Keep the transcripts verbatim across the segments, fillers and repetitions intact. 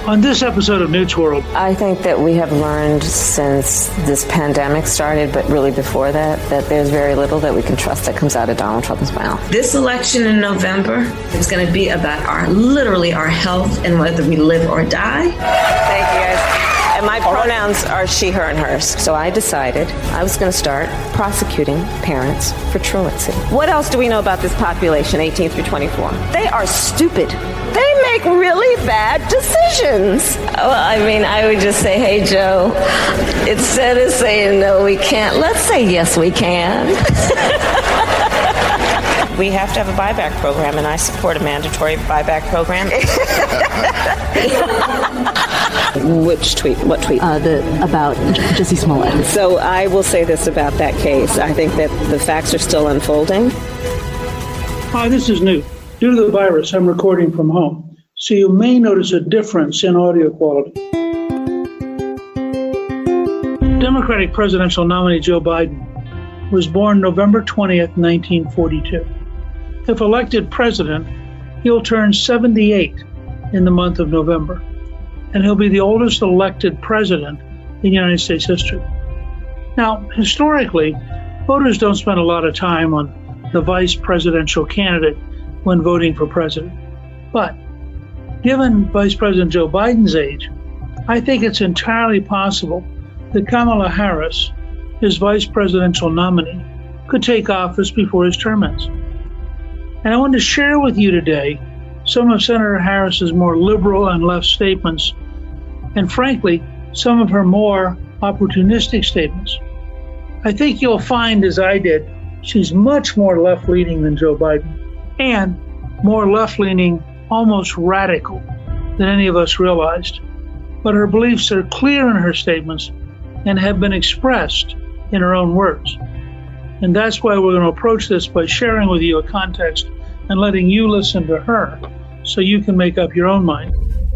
On this episode of Newt's World, I think that we have learned since this pandemic started, but really before that, that there's very little that we can trust that comes out of Donald Trump's mouth. This election in November is going to be about our, literally our health and whether we live or die. Thank you, guys. And my pronouns are she, her, and hers. So I decided I was going to start prosecuting parents for truancy. What else do we know about this population, eighteen through twenty-four? They are stupid. They make really bad decisions. Well, I mean, I would just say, hey, Joe, instead of saying no, we can't, let's say yes, we can. We have to have a buyback program, and I support a mandatory buyback program. Which tweet? What tweet? Uh, the about Jussie Smollett. So I will say this about that case. I think that the facts are still unfolding. Hi, this is Newt. Due to the virus, I'm recording from home, so you may notice a difference in audio quality. Democratic presidential nominee Joe Biden was born November twentieth, nineteen forty-two. If elected president, he'll turn seventy-eight in the month of November, and he'll be the oldest elected president in United States history. Now, historically, voters don't spend a lot of time on the vice presidential candidate when voting for president. But given Vice President Joe Biden's age, I think it's entirely possible that Kamala Harris, his vice presidential nominee, could take office before his term ends. And I want to share with you today some of Senator Harris's more liberal and left statements, and frankly, some of her more opportunistic statements. I think you'll find, as I did, she's much more left-leaning than Joe Biden, and more left-leaning, almost radical, than any of us realized. But her beliefs are clear in her statements and have been expressed in her own words. And that's why we're going to approach this by sharing with you a context and letting you listen to her so you can make up your own mind.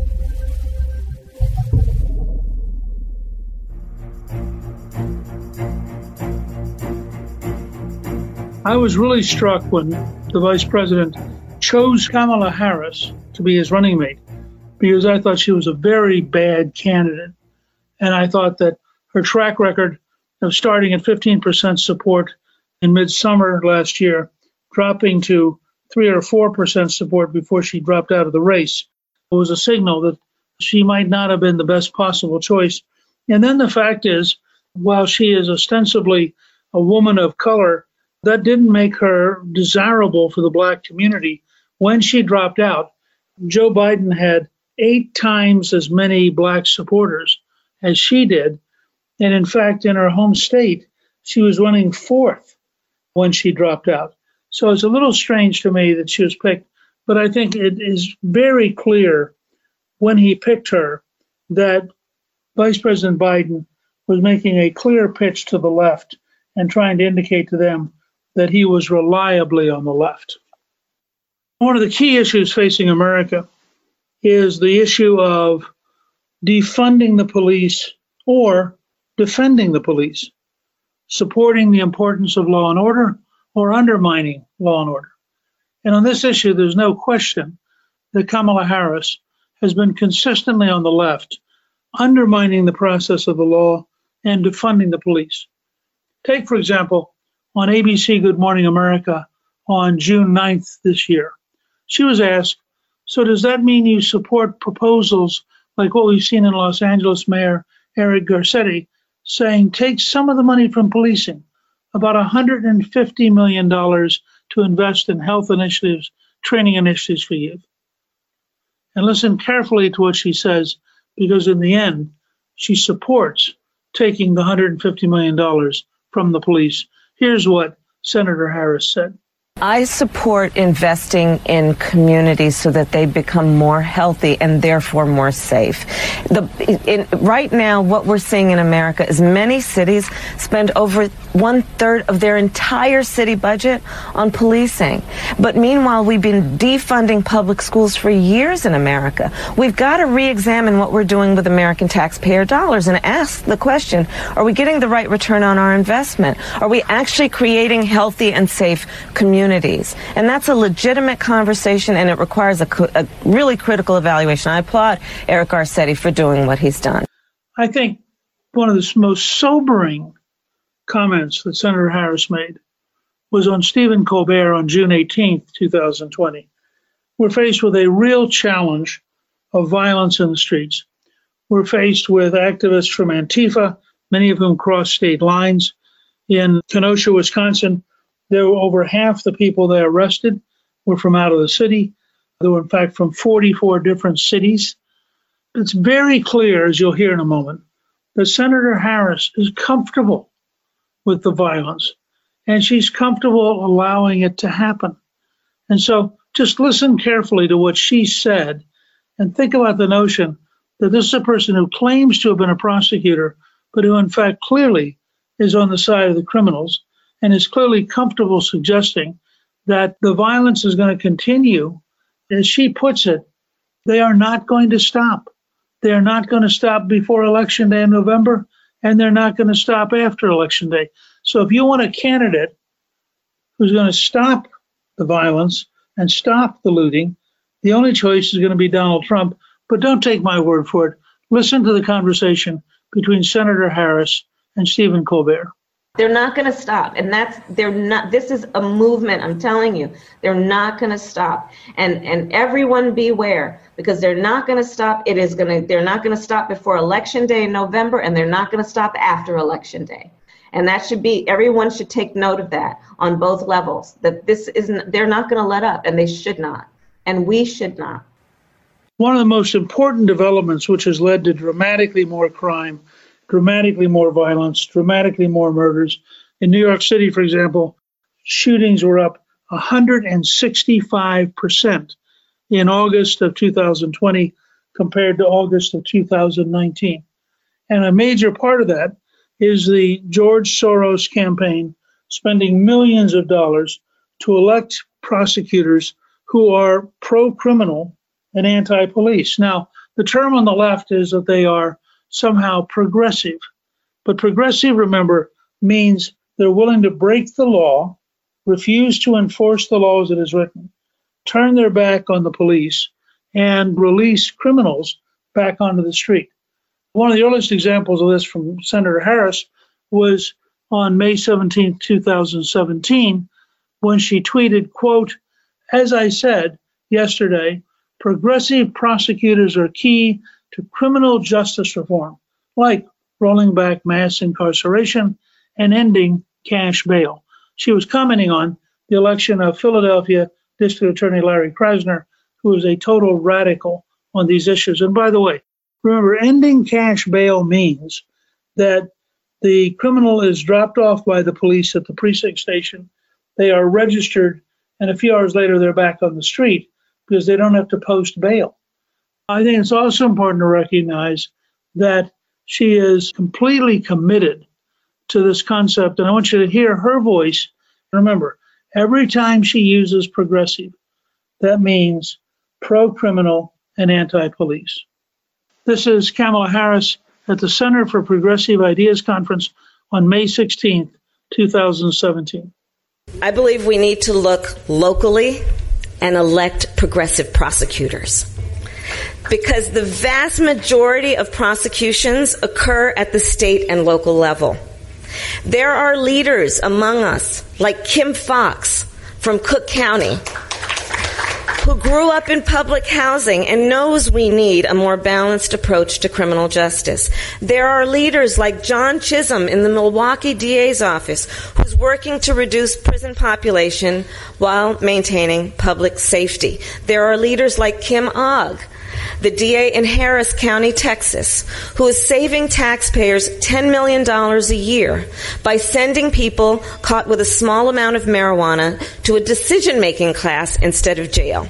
I was really struck when the vice president chose Kamala Harris to be his running mate, because I thought she was a very bad candidate. And I thought that her track record of starting at fifteen percent support in midsummer last year, dropping to three or four percent support before she dropped out of the race, was a signal that she might not have been the best possible choice. And then the fact is, while she is ostensibly a woman of color, that didn't make her desirable for the black community. When she dropped out, Joe Biden had eight times as many black supporters as she did. And in fact, in her home state, she was running fourth when she dropped out. So it's a little strange to me that she was picked, but I think it is very clear when he picked her that Vice President Biden was making a clear pitch to the left and trying to indicate to them that he was reliably on the left. One of the key issues facing America is the issue of defunding the police or defending the police, supporting the importance of law and order or undermining law and order. And on this issue, there's no question that Kamala Harris has been consistently on the left, undermining the process of the law and defunding the police. Take, for example, on A B C Good Morning America on June ninth this year, she was asked, so does that mean you support proposals like what we've seen in Los Angeles Mayor Eric Garcetti saying take some of the money from policing, about one hundred fifty million dollars to invest in health initiatives, training initiatives for youth? And listen carefully to what she says, because in the end, she supports taking the one hundred fifty million dollars from the police. Here's what Senator Harris said. I support investing in communities so that they become more healthy and therefore more safe. The, in, right now, what we're seeing in America is many cities spend over one third of their entire city budget on policing. But meanwhile, we've been defunding public schools for years in America. We've got to re-examine what we're doing with American taxpayer dollars and ask the question, are we getting the right return on our investment? Are we actually creating healthy and safe communities communities. And that's a legitimate conversation, and it requires a, a really critical evaluation. I applaud Eric Garcetti for doing what he's done. I think one of the most sobering comments that Senator Harris made was on Stephen Colbert on June eighteenth, twenty twenty. We're faced with a real challenge of violence in the streets. We're faced with activists from Antifa, many of whom crossed state lines. In Kenosha, Wisconsin, there were over half the people they arrested were from out of the city. They were, in fact, from forty-four different cities. It's very clear, as you'll hear in a moment, that Senator Harris is comfortable with the violence, and she's comfortable allowing it to happen. And so just listen carefully to what she said and think about the notion that this is a person who claims to have been a prosecutor, but who in fact clearly is on the side of the criminals and is clearly comfortable suggesting that the violence is going to continue. As she puts it, they are not going to stop. They are not going to stop before Election Day in November, and they're not going to stop after Election Day. So if you want a candidate who's going to stop the violence and stop the looting, the only choice is going to be Donald Trump. But don't take my word for it. Listen to the conversation between Senator Harris and Stephen Colbert. They're not going to stop. And that's, they're not, this is a movement, I'm telling you. They're not going to stop. And and everyone beware, because they're not going to stop. It is going to, they're not going to stop before Election Day in November, and they're not going to stop after Election Day. And that should be, everyone should take note of that on both levels, that this isn't, they're not going to let up, and they should not. And we should not. One of the most important developments, which has led to dramatically more crime, dramatically more violence, dramatically more murders. In New York City, for example, shootings were up one hundred sixty-five percent in August of two thousand twenty compared to August of two thousand nineteen. And a major part of that is the George Soros campaign spending millions of dollars to elect prosecutors who are pro-criminal and anti-police. Now, the term on the left is that they are somehow progressive. But progressive, remember, means they're willing to break the law, refuse to enforce the law as it is written, turn their back on the police, and release criminals back onto the street. One of the earliest examples of this from Senator Harris was on May seventeenth, two thousand seventeen, when she tweeted, quote, "As I said yesterday, progressive prosecutors are key to criminal justice reform, like rolling back mass incarceration and ending cash bail." She was commenting on the election of Philadelphia District Attorney Larry Krasner, who is a total radical on these issues. And by the way, remember, ending cash bail means that the criminal is dropped off by the police at the precinct station, they are registered, and a few hours later they're back on the street because they don't have to post bail. I think it's also important to recognize that she is completely committed to this concept, and I want you to hear her voice. Remember, every time she uses progressive, that means pro-criminal and anti-police. This is Kamala Harris at the Center for Progressive Ideas Conference on May sixteenth, two thousand seventeen. I believe we need to look locally and elect progressive prosecutors, because the vast majority of prosecutions occur at the state and local level. There are leaders among us, like Kim Foxx from Cook County, who grew up in public housing and knows we need a more balanced approach to criminal justice. There are leaders like John Chisholm in the Milwaukee D A's office, who's working to reduce prison population while maintaining public safety. There are leaders like Kim Ogg, the D A in Harris County, Texas, who is saving taxpayers ten million dollars a year by sending people caught with a small amount of marijuana to a decision-making class instead of jail.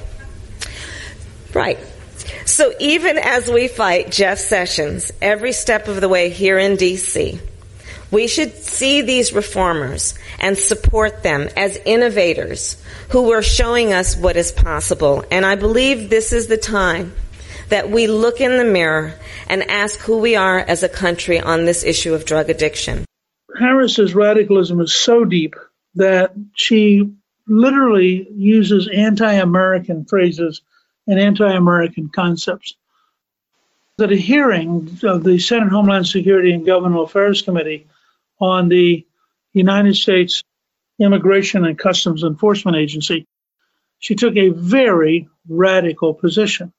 Right. So even as we fight Jeff Sessions every step of the way here in D C, we should see these reformers and support them as innovators who are showing us what is possible. And I believe this is the time that we look in the mirror and ask who we are as a country on this issue of drug addiction. Harris's radicalism is so deep that she literally uses anti-American phrases and anti-American concepts. At a hearing of the Senate Homeland Security and Governmental Affairs Committee on the United States Immigration and Customs Enforcement Agency, she took a very radical position,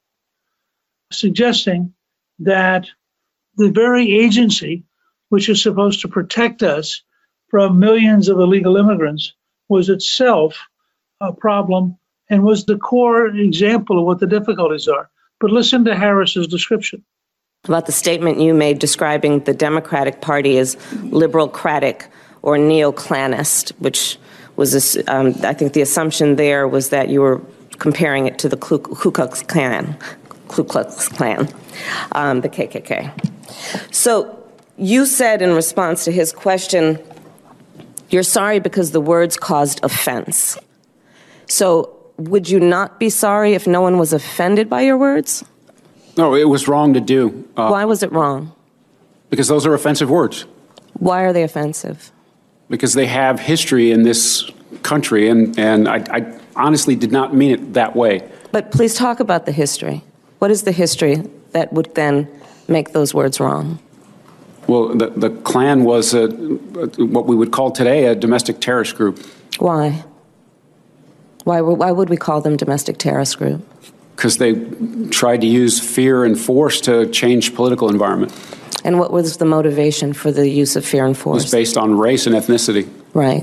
suggesting that the very agency which is supposed to protect us from millions of illegal immigrants was itself a problem and was the core example of what the difficulties are. But listen to Harris's description. About the statement you made describing the Democratic Party as liberal-cratic or neo-Klanist, which was, this, um, I think the assumption there was that you were comparing it to the Ku, Ku Klux Klan, Ku Klux Klan, um, the K K K. So you said in response to his question, you're sorry because the words caused offense. So would you not be sorry if no one was offended by your words? No, it was wrong to do. Uh, Why was it wrong? Because those are offensive words. Why are they offensive? Because they have history in this country, and, and I, I honestly did not mean it that way. But please talk about the history. What is the history that would then make those words wrong? Well, the, the Klan was a, what we would call today a domestic terrorist group. Why? Why, why would we call them domestic terrorist group? Because they tried to use fear and force to change political environment. And what was the motivation for the use of fear and force? It was based on race and ethnicity. Right.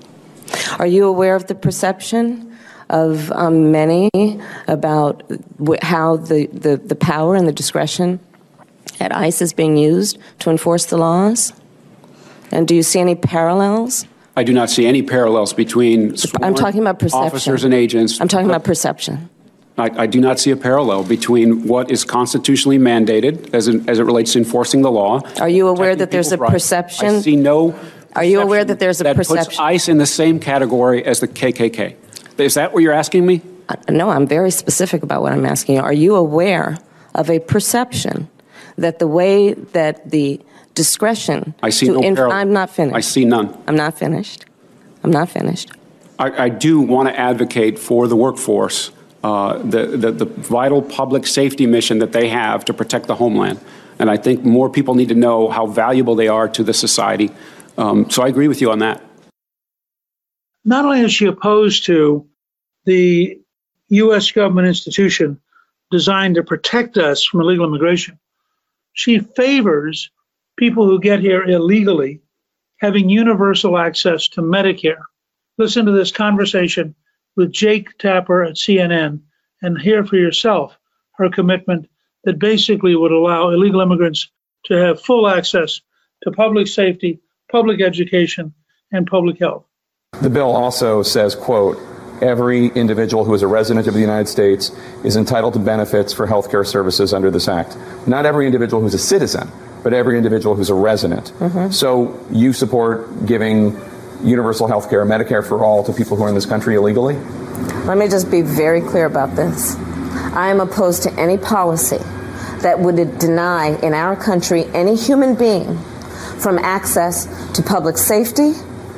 Are you aware of the perception of um, many about wh- how the, the, the power and the discretion at ICE is being used to enforce the laws? And do you see any parallels? I do not see any parallels between I'm talking about perception. officers and agents. I'm talking about perception. I, I do not see a parallel between what is constitutionally mandated as, in, as it relates to enforcing the law. Are you aware that there's a rights. perception? I see no Are you aware that there's a that perception? puts ICE in the same category as the K K K. Is that what you're asking me? Uh, no, I'm very specific about what I'm asking you. Are you aware of a perception that the way that the discretion I see to no inf- parallel. I'm not finished. I see none. I'm not finished. I'm not finished. I, I do want to advocate for the workforce, uh, the, the, the vital public safety mission that they have to protect the homeland. And I think more people need to know how valuable they are to the society. Um, so I agree with you on that. Not only is she opposed to the U S government institution designed to protect us from illegal immigration, she favors people who get here illegally having universal access to Medicare. Listen to this conversation with Jake Tapper at C N N and hear for yourself her commitment that basically would allow illegal immigrants to have full access to public safety, public education, and public health. The bill also says, quote, every individual who is a resident of the United States is entitled to benefits for health care services under this act. Not every individual who's a citizen, but every individual who's a resident. Mm-hmm. So you support giving universal health care, Medicare for all, to people who are in this country illegally? Let me just be very clear about this. I am opposed to any policy that would deny in our country any human being from access to public safety,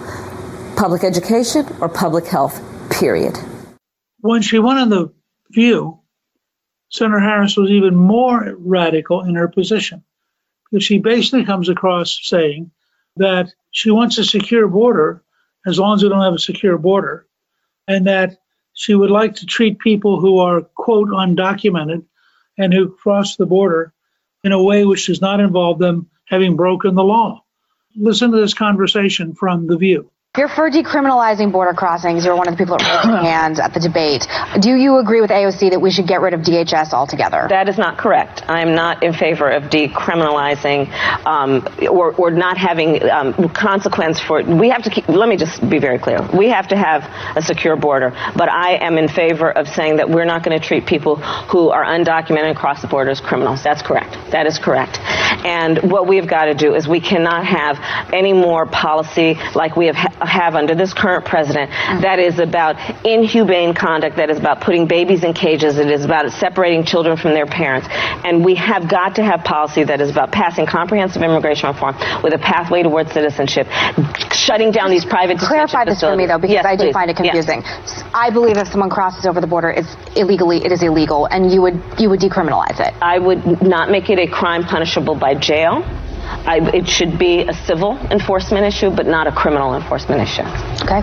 public education, or public health, period. When she went on The View, Senator Harris was even more radical in her position, because she basically comes across saying that she wants a secure border as long as we don't have a secure border, and that she would like to treat people who are, quote, undocumented and who cross the border in a way which does not involve them having broken the law. Listen to this conversation from The View. You're for decriminalizing border crossings. You're one of the people that raised their hands at the debate. Do you agree with A O C that we should get rid of D H S altogether? That is not correct. I am not in favor of decriminalizing um, or, or not having um, consequence for. We have to keep. Let me just be very clear. We have to have a secure border. But I am in favor of saying that we're not going to treat people who are undocumented across the border as criminals. That's correct. That is correct. And what we've got to do is we cannot have any more policy like we have. Ha- have under this current president that is about inhumane conduct, that is about putting babies in cages, it is about separating children from their parents. And we have got to have policy that is about passing comprehensive immigration reform with a pathway towards citizenship, shutting down these private detention Clarify this facilities. for me, though, because yes, I do please. find it confusing. Yes. I believe if someone crosses over the border, it's illegally, it is illegal, and you would you would decriminalize it. I would not make it a crime punishable by jail. I, it should be a civil enforcement issue, but not a criminal enforcement issue. Okay.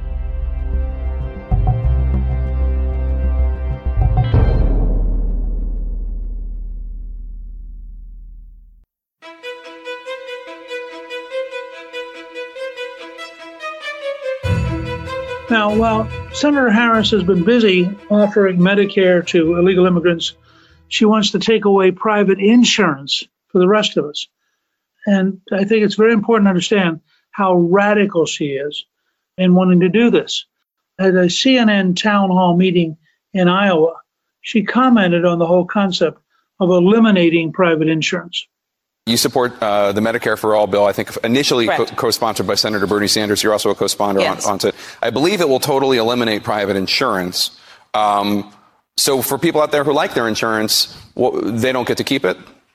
Now, while Senator Harris has been busy offering Medicare to illegal immigrants, she wants to take away private insurance for the rest of us. And I think it's very important to understand how radical she is in wanting to do this. At a C N N town hall meeting in Iowa, she commented on the whole concept of eliminating private insurance. You support uh, the Medicare for All bill, I think initially co- co-sponsored by Senator Bernie Sanders. You're also a co-sponsor yes. on, on it. I believe it will totally eliminate private insurance. Um, so for people out there who like their insurance, well, they don't get to keep it?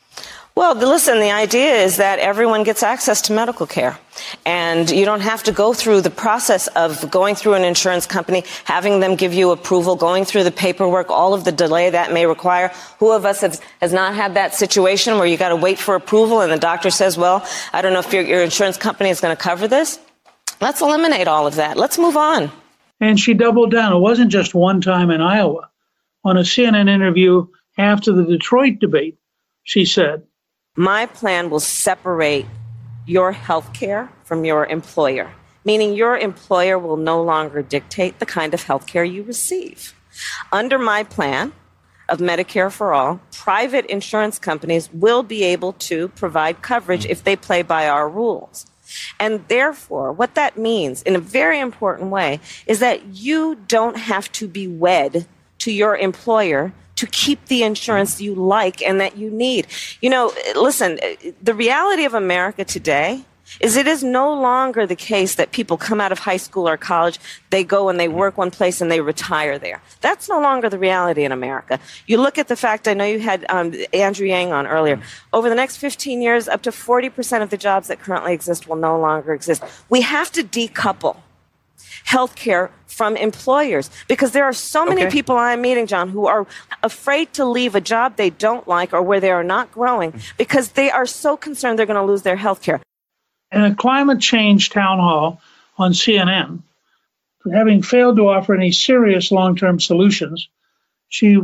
Well, listen, the idea is that everyone gets access to medical care. And you don't have to go through the process of going through an insurance company, having them give you approval, going through the paperwork, all of the delay that may require. Who of us has, has not had that situation where you got to wait for approval and the doctor says, well, I don't know if your, your insurance company is going to cover this. Let's eliminate all of that. Let's move on. And she doubled down. It wasn't just one time in Iowa. On a C N N interview after the Detroit debate, she said, my plan will separate your health care from your employer, meaning your employer will no longer dictate the kind of health care you receive. Under my plan of Medicare for All, private insurance companies will be able to provide coverage if they play by our rules. And therefore, what that means in a very important way is that you don't have to be wed to your employer to keep the insurance you like and that you need. You know, listen, the reality of America today is it is no longer the case that people come out of high school or college, they go and they work one place and they retire there. That's no longer the reality in America. You look at the fact, I know you had um, Andrew Yang on earlier, over the next fifteen years, up to forty percent of the jobs that currently exist will no longer exist. We have to decouple healthcare from employers, because there are so many okay. people I'm meeting, John, who are afraid to leave a job they don't like or where they are not growing because they are so concerned they're going to lose their healthcare. In a climate change town hall on C N N, having failed to offer any serious long-term solutions, she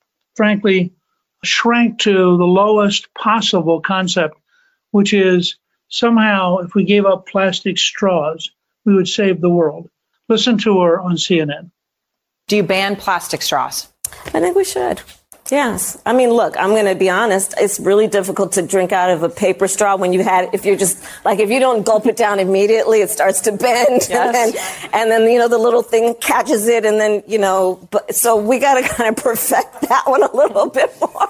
frankly shrank to the lowest possible concept, which is somehow if we gave up plastic straws, we would save the world. Listen to her on C N N. Do you ban plastic straws? I think we should. Yes. I mean, look, I'm going to be honest. It's really difficult to drink out of a paper straw when you had, if you're just, like, if you don't gulp it down immediately, it starts to bend. Yes. And then, and then, you know, the little thing catches it. And then, you know, but, so we got to kind of perfect that one a little bit more.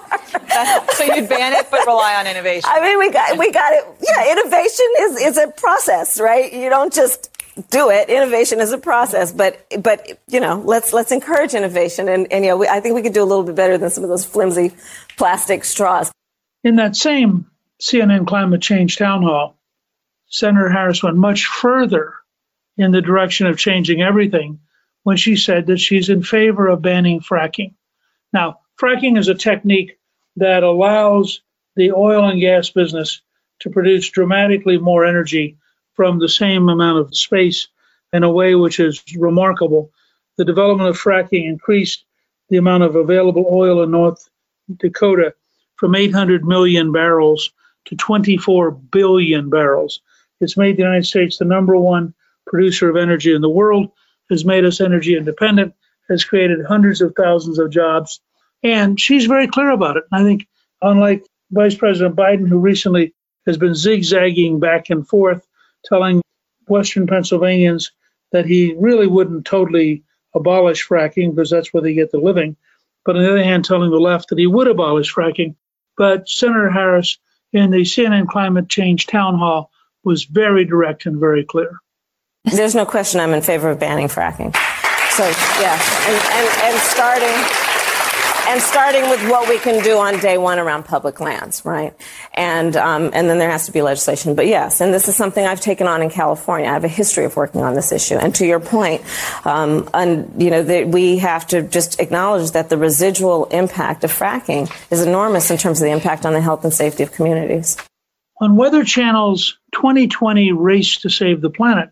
So you'd ban it, but rely on innovation. I mean, we got, we got it. Yeah, innovation is, is a process, right? You don't just do it. Innovation is a process, but, but, you know, let's, let's encourage innovation. And, and, you know, we, I think we could do a little bit better than some of those flimsy plastic straws. In that same C N N climate change town hall, Senator Harris went much further in the direction of changing everything when she said that she's in favor of banning fracking. Now, fracking is a technique that allows the oil and gas business to produce dramatically more energy from the same amount of space in a way which is remarkable. The development of fracking increased the amount of available oil in North Dakota from eight hundred million barrels to twenty-four billion barrels. It's made the United States the number one producer of energy in the world, has made us energy independent, has created hundreds of thousands of jobs. And she's very clear about it. I think, unlike Vice President Biden, who recently has been zigzagging back and forth, telling Western Pennsylvanians that he really wouldn't totally abolish fracking because that's where they get the living. But on the other hand, telling the left that he would abolish fracking. But Senator Harris in the C N N Climate Change Town Hall was very direct and very clear. There's no question I'm in favor of banning fracking. So, yeah, and, and, and starting... And starting with what we can do on day one around public lands, right? And um, and then there has to be legislation. But yes, and this is something I've taken on in California. I have a history of working on this issue. And to your point, um, and, you know, the, we have to just acknowledge that the residual impact of fracking is enormous in terms of the impact on the health and safety of communities. On Weather Channel's twenty twenty Race to Save the Planet,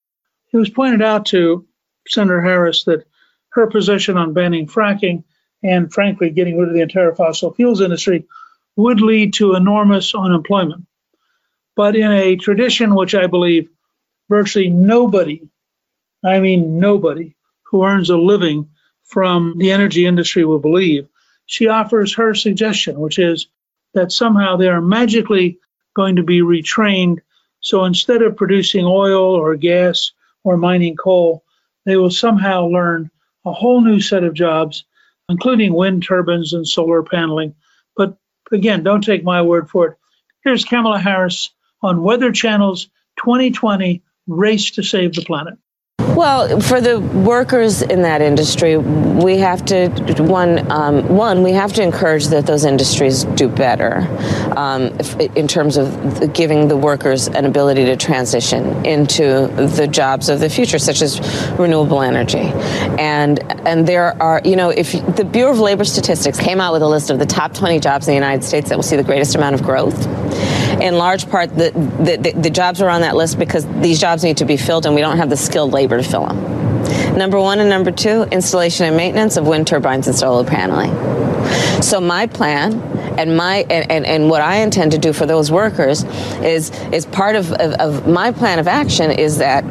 it was pointed out to Senator Harris that her position on banning fracking and, frankly, getting rid of the entire fossil fuels industry would lead to enormous unemployment. But in a tradition which I believe virtually nobody, I mean nobody, who earns a living from the energy industry will believe, she offers her suggestion, which is that somehow they are magically going to be retrained. So instead of producing oil or gas or mining coal, they will somehow learn a whole new set of jobs, including wind turbines and solar paneling. But again, don't take my word for it. Here's Kamala Harris on Weather Channel's twenty twenty Race to Save the Planet. Well, for the workers in that industry, we have to, one, um, one, we have to encourage that those industries do better um, in terms of giving the workers an ability to transition into the jobs of the future, such as renewable energy. And and there are, you know, if the Bureau of Labor Statistics came out with a list of the top twenty jobs in the United States that will see the greatest amount of growth, in large part, the, the, the, the jobs are on that list because these jobs need to be filled and we don't have the skilled labor to fill them. Number one and number two, installation and maintenance of wind turbines and solar paneling. So my plan and my and, and, and what I intend to do for those workers is is part of, of, of my plan of action is that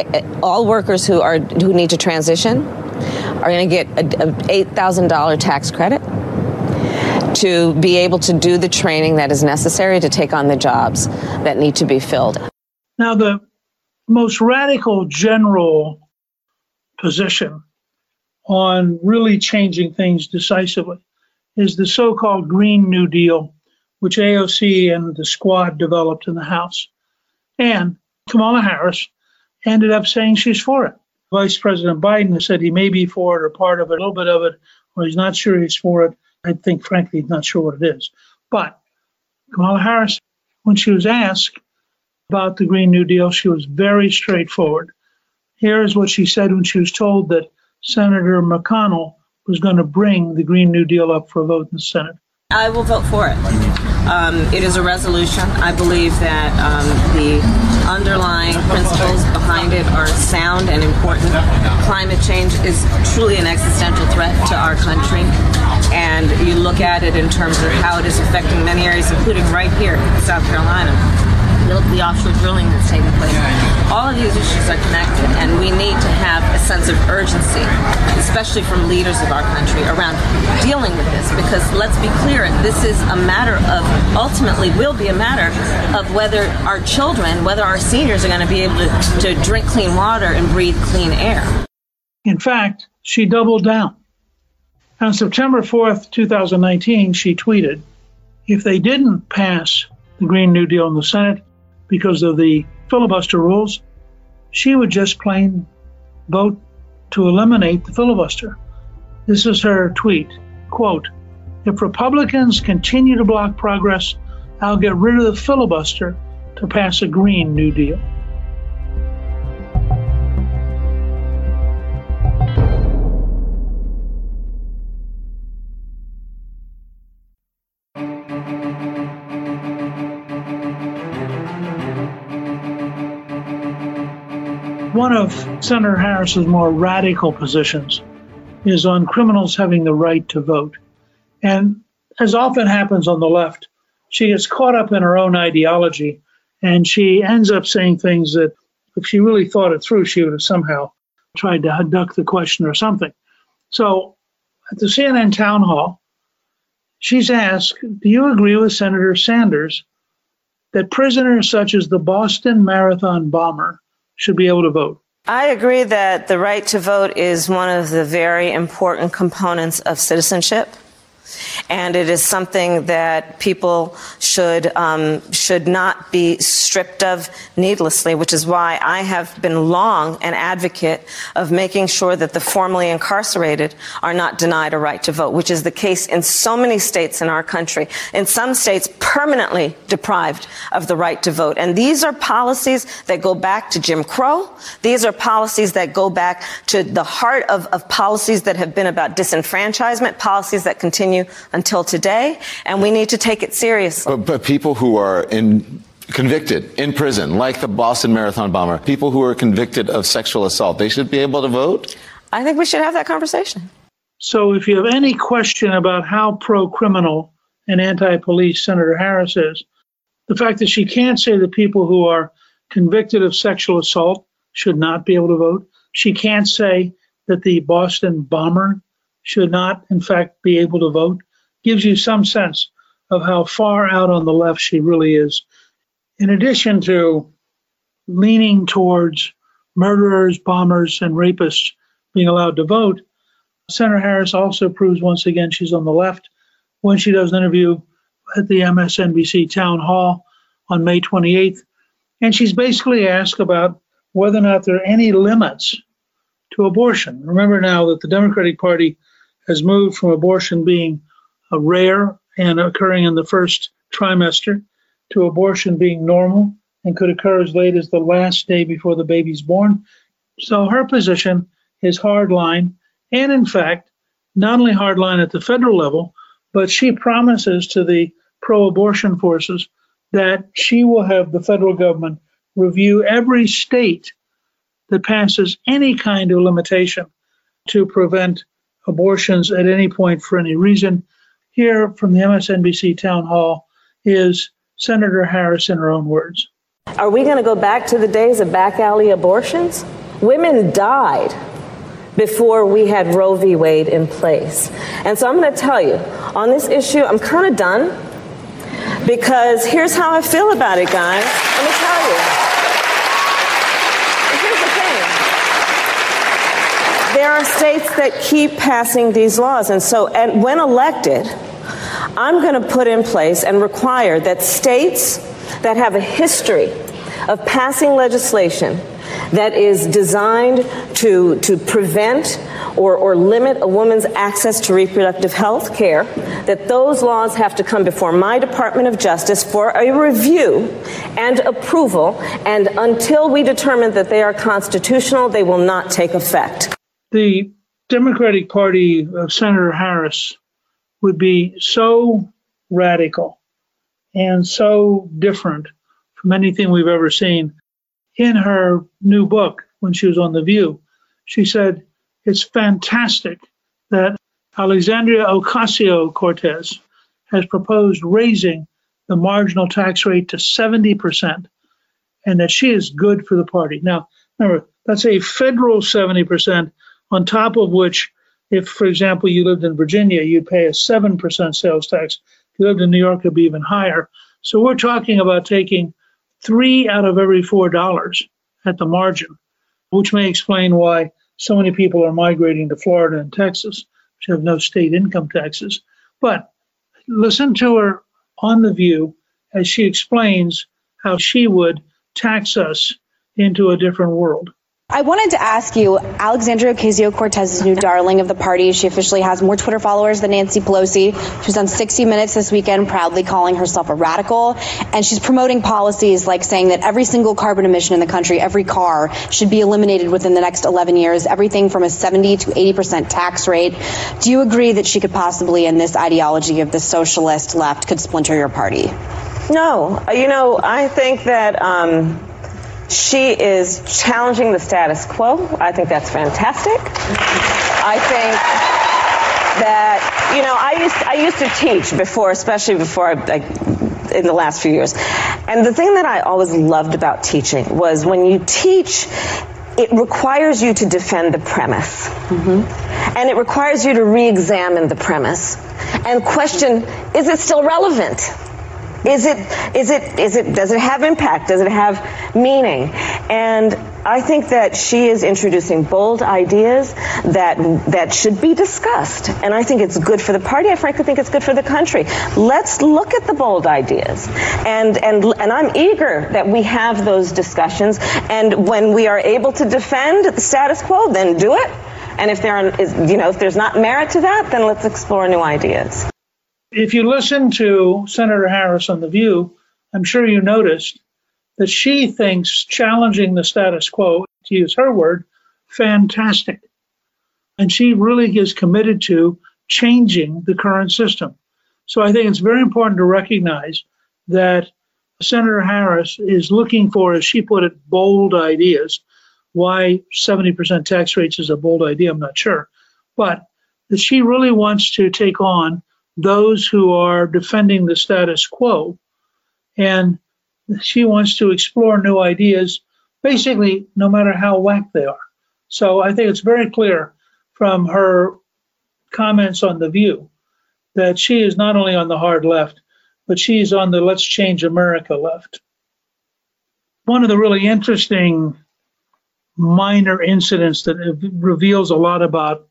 all workers who are who need to transition are going to get an eight thousand dollars tax credit to be able to do the training that is necessary to take on the jobs that need to be filled. Now, the most radical general position on really changing things decisively is the so-called Green New Deal, which A O C and the squad developed in the House. And Kamala Harris ended up saying she's for it. Vice President Biden has said he may be for it or part of it, a little bit of it, or he's not sure he's for it. I think, frankly, he's not sure what it is. But Kamala Harris, when she was asked about the Green New Deal, she was very straightforward. Here's what she said when she was told that Senator McConnell was going to bring the Green New Deal up for a vote in the Senate. I will vote for it. Um, it is a resolution. I believe that um, the underlying principles behind it are sound and important. Climate change is truly an existential threat to our country. And you look at it in terms of how it is affecting many areas, including right here in South Carolina. The offshore drilling that's taking place. All of these issues are connected, and we need to have a sense of urgency, especially from leaders of our country, around dealing with this. Because let's be clear, this is a matter of, ultimately will be a matter of whether our children, whether our seniors are going to be able to, to drink clean water and breathe clean air. In fact, she doubled down. On September fourth, two thousand nineteen, she tweeted, if they didn't pass the Green New Deal in the Senate, because of the filibuster rules, she would just plain vote to eliminate the filibuster. This is her tweet, quote, if Republicans continue to block progress, I'll get rid of the filibuster to pass a Green New Deal. One of Senator Harris's more radical positions is on criminals having the right to vote. And as often happens on the left, she gets caught up in her own ideology, and she ends up saying things that if she really thought it through, she would have somehow tried to duck the question or something. So at the C N N town hall, she's asked, do you agree with Senator Sanders that prisoners such as the Boston Marathon bomber should be able to vote? I agree that the right to vote is one of the very important components of citizenship. And it is something that people should um, should not be stripped of needlessly, which is why I have been long an advocate of making sure that the formerly incarcerated are not denied a right to vote, which is the case in so many states in our country. In some states, permanently deprived of the right to vote. And these are policies that go back to Jim Crow. These are policies that go back to the heart of, of policies that have been about disenfranchisement, policies that continue until today, and we need to take it seriously. But, but people who are in convicted in prison, like the Boston Marathon bomber, people who are convicted of sexual assault, they should be able to vote? I think we should have that conversation. So if you have any question about how pro-criminal and anti-police Senator Harris is, the fact that she can't say that people who are convicted of sexual assault should not be able to vote, she can't say that the Boston bomber should not, in fact, be able to vote, gives you some sense of how far out on the left she really is. In addition to leaning towards murderers, bombers, and rapists being allowed to vote, Senator Harris also proves once again she's on the left when she does an interview at the M S N B C town hall on May twenty-eighth. And she's basically asked about whether or not there are any limits to abortion. Remember now that the Democratic Party has moved from abortion being a rare and occurring in the first trimester to abortion being normal and could occur as late as the last day before the baby's born. So her position is hardline, and in fact, not only hardline at the federal level, but she promises to the pro-abortion forces that she will have the federal government review every state that passes any kind of limitation to prevent abortions at any point for any reason. Here from the M S N B C town hall is Senator Harris in her own words. Are we going to go back to the days of back alley abortions? Women died before we had Roe v. Wade in place. And so I'm going to tell you, on this issue, I'm kind of done, because here's how I feel about it, guys. Let me tell you. There are states that keep passing these laws. And so and when elected, I'm going to put in place and require that states that have a history of passing legislation that is designed to, to prevent or, or limit a woman's access to reproductive health care, that those laws have to come before my Department of Justice for a review and approval. And until we determine that they are constitutional, they will not take effect. The Democratic Party of Senator Harris would be so radical and so different from anything we've ever seen. In her new book, when she was on The View, she said, it's fantastic that Alexandria Ocasio-Cortez has proposed raising the marginal tax rate to seventy percent, and that she is good for the party. Now, remember, that's a federal seventy percent, on top of which, if, for example, you lived in Virginia, you'd pay a seven percent sales tax. If you lived in New York, it'd be even higher. So we're talking about taking three out of every four dollars at the margin, which may explain why so many people are migrating to Florida and Texas, which have no state income taxes. But listen to her on The View as she explains how she would tax us into a different world. I wanted to ask you, Alexandria Ocasio-Cortez is new darling of the party. She officially has more Twitter followers than Nancy Pelosi. She was on sixty minutes this weekend, proudly calling herself a radical. And she's promoting policies like saying that every single carbon emission in the country, every car, should be eliminated within the next eleven years, everything from a seventy to eighty percent tax rate. Do you agree that she could possibly, in this ideology of the socialist left, could splinter your party? No. You know, I think that um, she is challenging the status quo. I think that's fantastic. I think that, you know, I used I used to teach before, especially before I, I in the last few years. And the thing that I always loved about teaching was when you teach, it requires you to defend the premise. Mm-hmm. And it requires you to re-examine the premise and question, is it still relevant? Is it, is it, is it, does it have impact? Does it have meaning? And I think that she is introducing bold ideas that that should be discussed. And I think it's good for the party. I frankly think it's good for the country. Let's look at the bold ideas. And and and I'm eager that we have those discussions. And when we are able to defend the status quo, then do it. And if there are, is, you know, if there's not merit to that, then let's explore new ideas. If you listen to Senator Harris on The View, I'm sure you noticed that she thinks challenging the status quo, to use her word, fantastic. And she really is committed to changing the current system. So I think it's very important to recognize that Senator Harris is looking for, as she put it, bold ideas. Why seventy percent tax rates is a bold idea, I'm not sure. But that she really wants to take on those who are defending the status quo, and she wants to explore new ideas, basically no matter how whack they are. So I think it's very clear from her comments on The View that she is not only on the hard left, but she's on the Let's Change America left. One of the really interesting minor incidents that reveals a lot about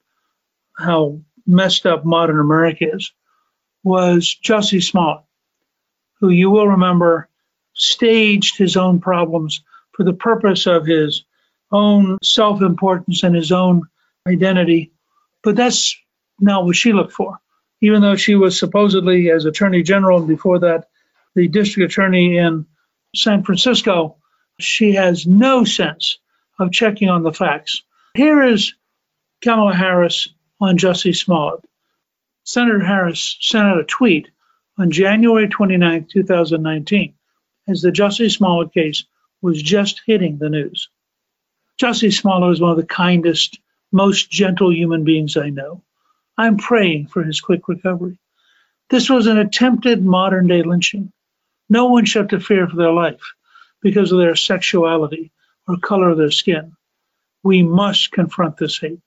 how messed up modern America is was Jussie Smollett, who you will remember staged his own problems for the purpose of his own self-importance and his own identity. But that's not what she looked for. Even though she was supposedly, as Attorney General, and before that, the district attorney in San Francisco, she has no sense of checking on the facts. Here is Kamala Harris on Jussie Smollett. Senator Harris sent out a tweet on January twenty-ninth, two thousand nineteen, as the Jussie Smollett case was just hitting the news. Jussie Smollett is one of the kindest, most gentle human beings I know. I'm praying for his quick recovery. This was an attempted modern-day lynching. No one should have to fear for their life because of their sexuality or color of their skin. We must confront this hate.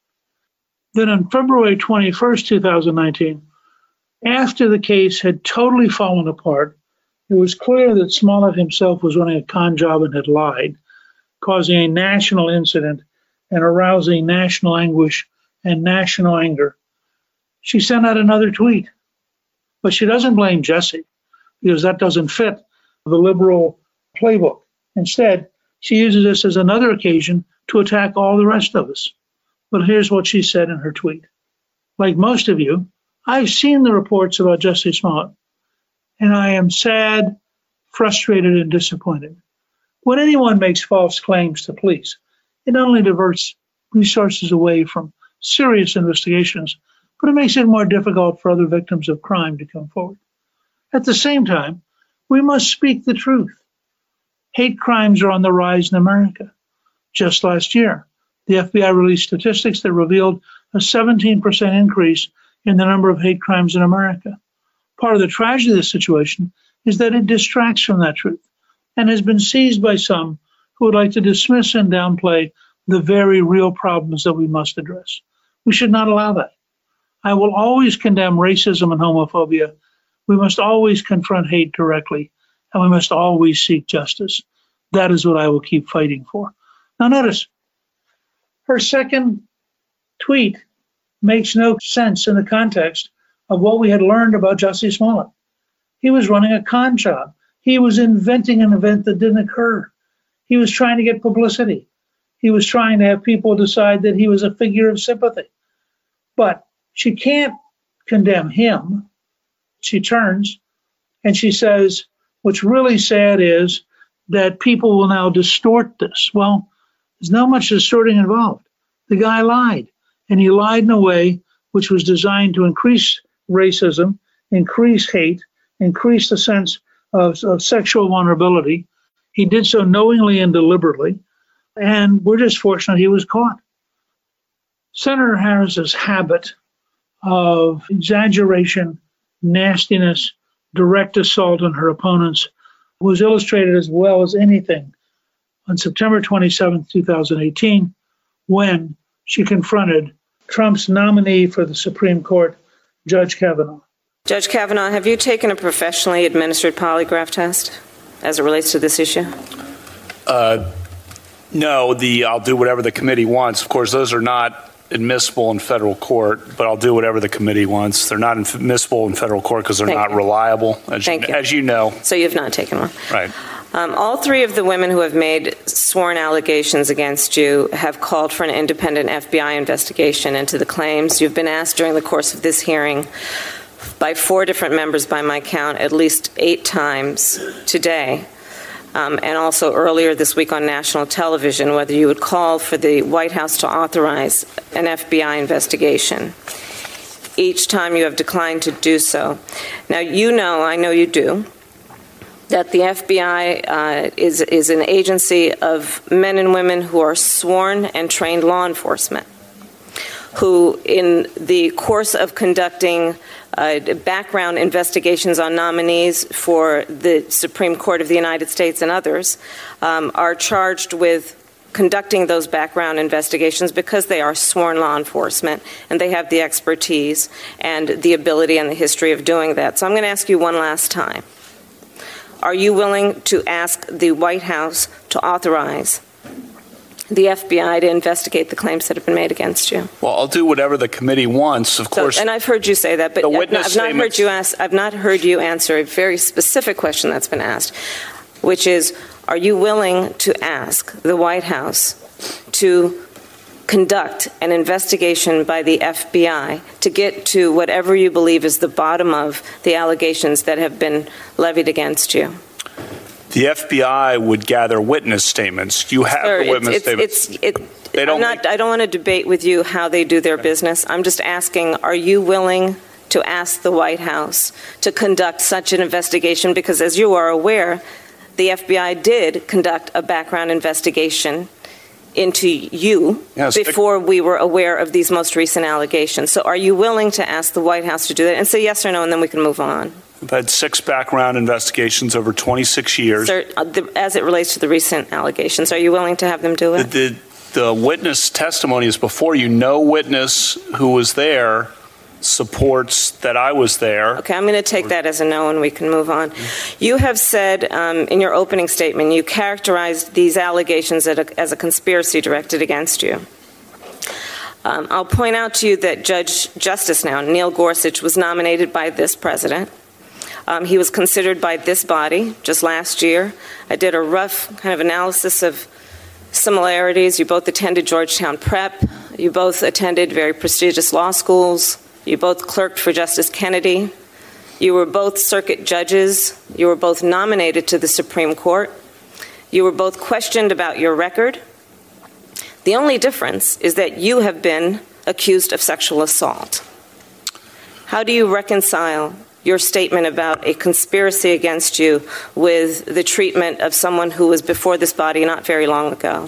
Then on February twenty-first, two thousand nineteen, after the case had totally fallen apart, it was clear that Smollett himself was running a con job and had lied, causing a national incident and arousing national anguish and national anger. She sent out another tweet, but she doesn't blame Jussie because that doesn't fit the liberal playbook. Instead, she uses this as another occasion to attack all the rest of us. But here's what she said in her tweet. Like most of you, I've seen the reports about Jussie Smollett, and I am sad, frustrated, and disappointed. When anyone makes false claims to police, it not only diverts resources away from serious investigations, but it makes it more difficult for other victims of crime to come forward. At the same time, we must speak the truth. Hate crimes are on the rise in America. Just last year, the F B I released statistics that revealed a seventeen percent increase in the number of hate crimes in America. Part of the tragedy of this situation is that it distracts from that truth and has been seized by some who would like to dismiss and downplay the very real problems that we must address. We should not allow that. I will always condemn racism and homophobia. We must always confront hate directly, and we must always seek justice. That is what I will keep fighting for. Now notice, her second tweet makes no sense in the context of what we had learned about Jussie Smollett. He was running a con job. He was inventing an event that didn't occur. He was trying to get publicity. He was trying to have people decide that he was a figure of sympathy. But she can't condemn him. She turns and she says, what's really sad is that people will now distort this. Well, there's not much distorting involved. The guy lied, and he lied in a way which was designed to increase racism, increase hate, increase the sense of, of sexual vulnerability. He did so knowingly and deliberately, and we're just fortunate he was caught. Senator Harris's habit of exaggeration, nastiness, direct assault on her opponents was illustrated as well as anything on September twenty-seventh, two thousand eighteen, when she confronted Trump's nominee for the Supreme Court, Judge Kavanaugh. Judge Kavanaugh, have you taken a professionally administered polygraph test as it relates to this issue? Uh, No, the I'll do whatever the committee wants. Of course, those are not admissible in federal court, but I'll do whatever the committee wants. They're not admissible in federal court because they're Thank not you. reliable, as you, Thank you. as you know. So you've not taken one. Right. Um, all three of the women who have made sworn allegations against you have called for an independent F B I investigation into the claims. You've been asked during the course of this hearing by four different members, by my count, at least eight times today, um, and also earlier this week on national television, whether you would call for the White House to authorize an F B I investigation. Each time you have declined to do so. Now, you know, I know you do, that the F B I uh, is, is an agency of men and women who are sworn and trained law enforcement, who in the course of conducting uh, background investigations on nominees for the Supreme Court of the United States and others um, are charged with conducting those background investigations because they are sworn law enforcement and they have the expertise and the ability and the history of doing that. So I'm going to ask you one last time. Are you willing to ask the White House to authorize the F B I to investigate the claims that have been made against you? Well, I'll do whatever the committee wants, of So, course. and I've heard you say that, but The I've not, witness I've not heard statements- you ask. I've not heard you answer a very specific question that's been asked, which is: are you willing to ask the White House to conduct an investigation by the F B I to get to whatever you believe is the bottom of the allegations that have been levied against you? The F B I would gather witness statements. You have Sir, the witness it's, statements. It's, it, They don't I'm not, make- I don't want to debate with you how they do their business. I'm just asking, are you willing to ask the White House to conduct such an investigation? Because as you are aware, the F B I did conduct a background investigation into you Yes, before we were aware of these most recent allegations. So are you willing to ask the White House to do that? And say yes or no, and then we can move on. I've had six background investigations over twenty-six years. Sir, uh, the, as it relates to the recent allegations, are you willing to have them do it? The, the, the witness testimony is before you. No witness who was there supports that I was there. Okay, I'm going to take that as a no, and we can move on. You have said um, in your opening statement, you characterized these allegations as a, as a conspiracy directed against you. Um, I'll point out to you that Judge Justice now, Neil Gorsuch, was nominated by this president. Um, he was considered by this body just last year. I did a rough kind of analysis of similarities. You both attended Georgetown Prep. You both attended very prestigious law schools. You both clerked for Justice Kennedy. You were both circuit judges. You were both nominated to the Supreme Court. You were both questioned about your record. The only difference is that you have been accused of sexual assault. How do you reconcile your statement about a conspiracy against you with the treatment of someone who was before this body not very long ago?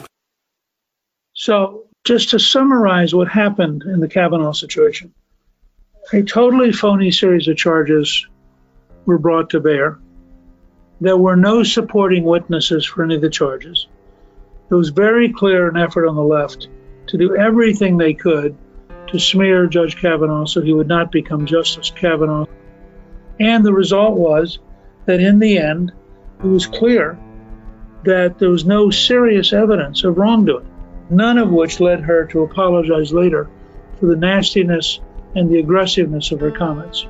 So just to summarize what happened in the Kavanaugh situation, a totally phony series of charges were brought to bear. There were no supporting witnesses for any of the charges. It was very clear an effort on the left to do everything they could to smear Judge Kavanaugh so he would not become Justice Kavanaugh. And the result was that in the end, it was clear that there was no serious evidence of wrongdoing, none of which led her to apologize later for the nastiness and the aggressiveness of her comments.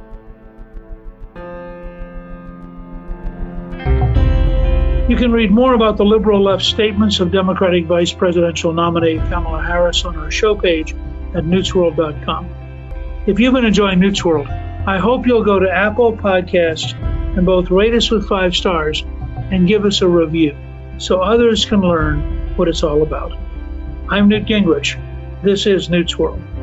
You can read more about the liberal left statements of Democratic Vice Presidential nominee Kamala Harris on our show page at newts world dot com. If you've been enjoying Newt's World, I hope you'll go to Apple Podcasts and both rate us with five stars and give us a review so others can learn what it's all about. I'm Newt Gingrich. This is Newt's World.